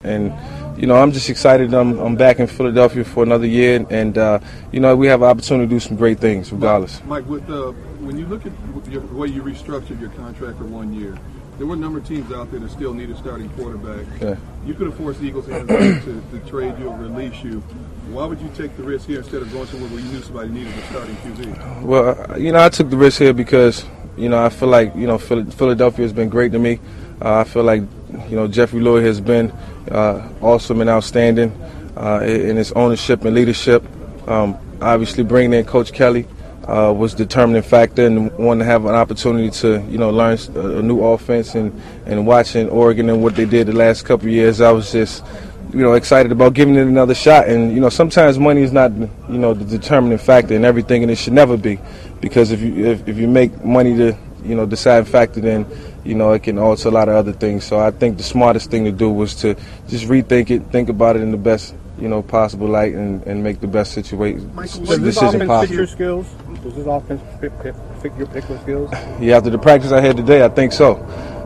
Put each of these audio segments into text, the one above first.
And I'm just excited. I'm back in Philadelphia for another year, and we have an opportunity to do some great things regardless. Mike, when you look at the way you restructured your contract for 1 year, there were a number of teams out there that still need a starting quarterback. Yeah. You could have forced the Eagles to trade you or release you. Why would you take the risk here instead of going somewhere where you knew somebody needed a starting QB? Well, I took the risk here because, I feel like, Philadelphia has been great to me. I feel like, Jeffrey Lurie has been awesome and outstanding in his ownership and leadership. Obviously, bringing in Coach Kelly was a determining factor, and wanting to have an opportunity to, learn a new offense and watching Oregon and what they did the last couple of years. I was just, excited about giving it another shot. And, sometimes money is not, the determining factor in everything, and it should never be, because if you make money the, deciding factor, then, it can alter a lot of other things. So I think the smartest thing to do was to just rethink it, think about it in the best, possible light, and make the best decision possible. Does this offense fit your skills? Does this offense fit your particular skills? Yeah, after the practice I had today, I think so.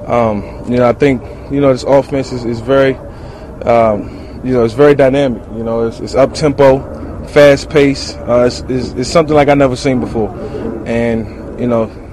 I think, this offense is very, it's very dynamic. It's up-tempo, fast-paced. It's something like I've never seen before. And,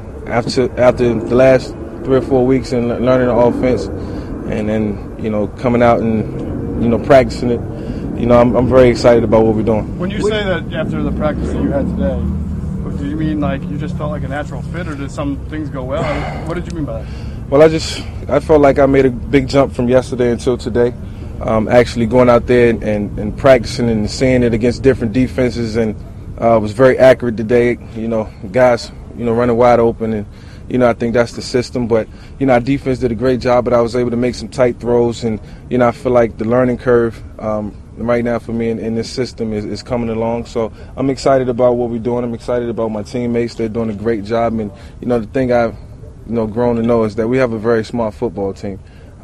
after the last 3 or 4 weeks and learning the offense, and then, coming out and, practicing it, I'm very excited about what we're doing. When you say that after the practice that you had today, do you mean like you just felt like a natural fit, or did some things go well? What did you mean by that? Well, I felt like I made a big jump from yesterday until today. Actually going out there and practicing and seeing it against different defenses, and was very accurate today. Guys, running wide open, and I think that's the system. But our defense did a great job, but I was able to make some tight throws, and I feel like the learning curve right now for me in this system is coming along. So I'm excited about what we're doing. I'm excited about my teammates. They're doing a great job, and the thing I've grown to know is that we have a very smart football team.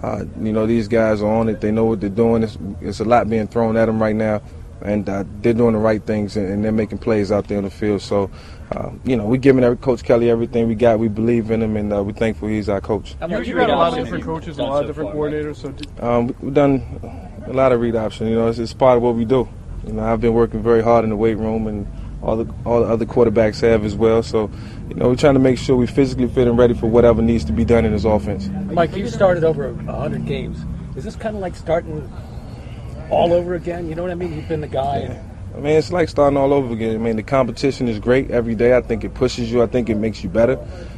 These guys are on it. They know what they're doing. It's a lot being thrown at them right now, and they're doing the right things, and they're making plays out there on the field. So, we're giving Coach Kelly everything we got. We believe in him, and we're thankful he's our coach. You've got a lot of different coaches, a lot of different coordinators. So we've done a lot of read option. It's part of what we do. I've been working very hard in the weight room, and all the other quarterbacks have as well. So, we're trying to make sure we physically fit and ready for whatever needs to be done in this offense. Mike, you started over 100 games. Is this kind of like starting all over again? You know what I mean? You've been the guy. Yeah. It's like starting all over again. The competition is great every day. I think it pushes you. I think it makes you better.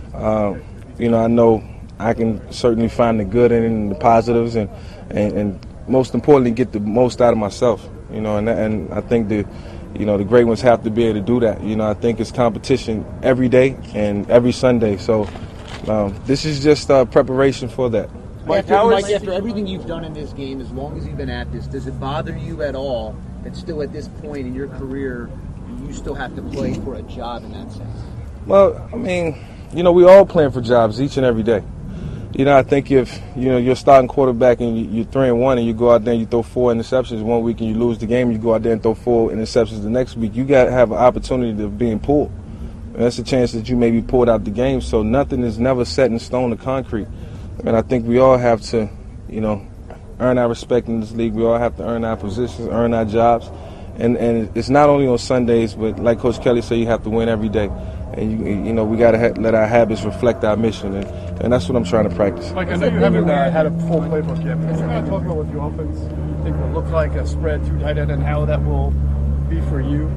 I know I can certainly find the good in it and the positives, and most importantly, get the most out of myself. And I think the great ones have to be able to do that. I think it's competition every day and every Sunday. So this is just preparation for that. Mike, after everything you've done in this game, as long as you've been at this, does it bother you at all that still at this point in your career, you still have to play for a job in that sense? Well, we all playing for jobs each and every day. I think if you're starting quarterback and you're 3-1 and you go out there and you throw 4 interceptions one week and you lose the game, you go out there and throw 4 interceptions the next week, you got to have an opportunity of being pulled. And that's a chance that you may be pulled out the game. So nothing is never set in stone or concrete. And I think we all have to, earn our respect in this league. We all have to earn our positions, earn our jobs. And it's not only on Sundays, but like Coach Kelly said, you have to win every day. And, we got to let our habits reflect our mission. And that's what I'm trying to practice. Mike, I know you haven't had a full playbook yet, but can you talk about what the offense think will look like, a spread through tight end, and how that will be for you?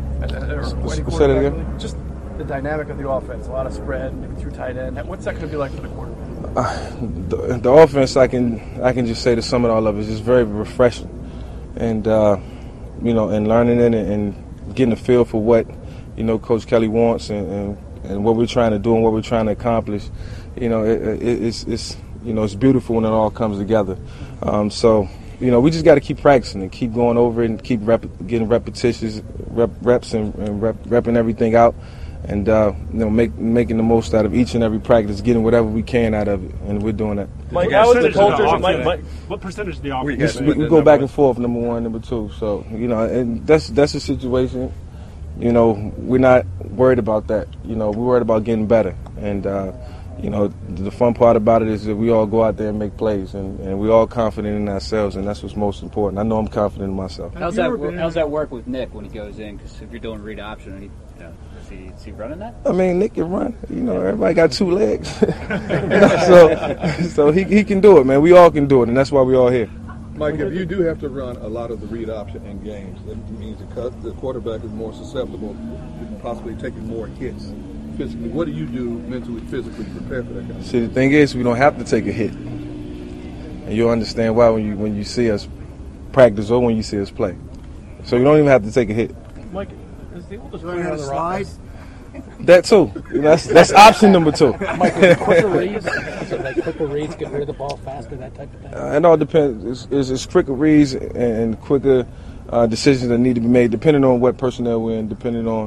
Say that again? Just the dynamic of the offense, a lot of spread, maybe through tight end. What's that going to be like for the quarterback? The offense, I can just say to sum it all up, is just very refreshing. And, and learning it and getting a feel for what, Coach Kelly wants and what we're trying to do and what we're trying to accomplish. It's beautiful when it all comes together. So, we just got to keep practicing and keep going over it and keep getting repetitions, reps and repping everything out. And making the most out of each and every practice, getting whatever we can out of it, and we're doing that. Mike, how is the culture? What percentage of the offense? We go back and forth, number one, number two. So and that's a situation. We're not worried about that. We're worried about getting better, and the fun part about it is that we all go out there and make plays, and we're all confident in ourselves, and that's what's most important. I know I'm confident in myself. How's that work with Nick when he goes in? Because if you're doing read option, is he running that? I mean, Nick can run. Everybody got 2 legs, so he can do it, man. We all can do it, and that's why we all here. Mike, if you do have to run a lot of the read option in games, that means the quarterback is more susceptible to possibly taking more hits physically. What do you do mentally, physically to prepare for that kind of See, the thing is, we don't have to take a hit, and you'll understand why when you see us practice or when you see us play. So you don't even have to take a hit. Mike, is the oldest player on the roster? That too. That's option number 2. Mike, quicker reads, quicker reads, get rid of the ball faster, that type of thing. It all depends. It's quicker reads and quicker decisions that need to be made, depending on what personnel we're in, depending on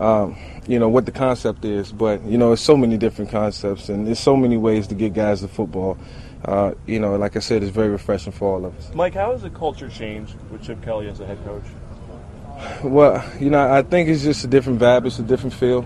what the concept is. But it's so many different concepts, and there's so many ways to get guys to football. Like I said, it's very refreshing for all of us. Mike, how has the culture changed with Chip Kelly as a head coach? Well, I think it's just a different vibe. It's a different feel.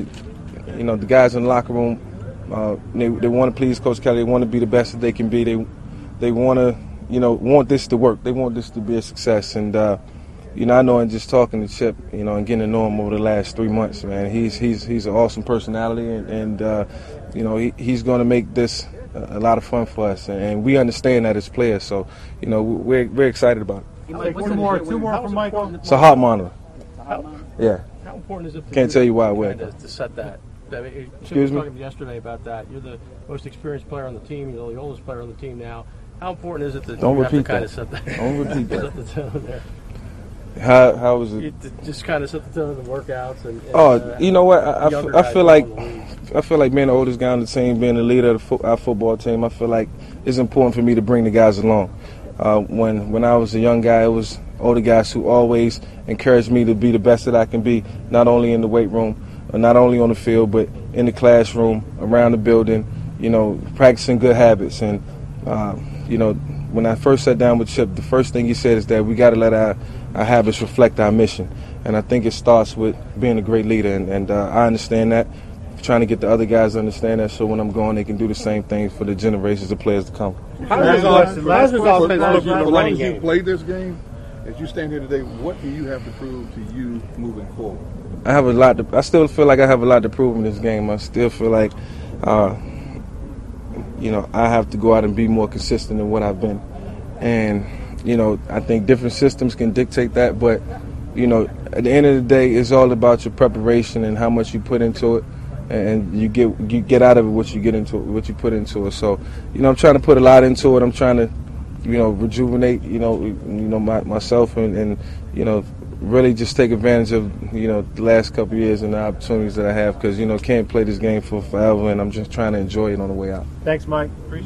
The guys in the locker room, they want to please Coach Kelly. They want to be the best that they can be. They want to, want this to work. They want this to be a success. And, I know in just talking to Chip, and getting to know him over the last 3 months, man, he's an awesome personality. And he's going to make this a lot of fun for us. And we understand that as players. So, we're excited about it. Two more from Michael. It's a heart monitor. Yeah. How important is it? Can't tell you why. Where to set that. Excuse was me? talking yesterday about that. You're the most experienced player on the team. You're the oldest player on the team now. How important is it that Don't you have to repeat kind that. of set that? Don't repeat that. Set the tone there. How was it? Just kind of set the tone of the workouts and you know what? I feel like being the oldest guy on the team, being the leader of our football team, I feel like it's important for me to bring the guys along. When I was a young guy, it was older guys who always encouraged me to be the best that I can be, not only in the weight room, or not only on the field, but in the classroom, around the building, practicing good habits. And, when I first sat down with Chip, the first thing he said is that we got to let our habits reflect our mission. And I think it starts with being a great leader, and I understand that. Trying to get the other guys to understand that, so when I'm gone, they can do the same thing for the generations of players to come. How does you play this game? As you stand here today, what do you have to prove to you moving forward? I still feel like I have a lot to prove in this game. I still feel like, I have to go out and be more consistent than what I've been. And, I think different systems can dictate that, but, at the end of the day, it's all about your preparation and how much you put into it. And you get out of it what you put into it. So, I'm trying to put a lot into it. I'm trying to, rejuvenate, myself and really just take advantage of, the last couple of years and the opportunities that I have, because, can't play this game for forever, and I'm just trying to enjoy it on the way out. Thanks, Mike.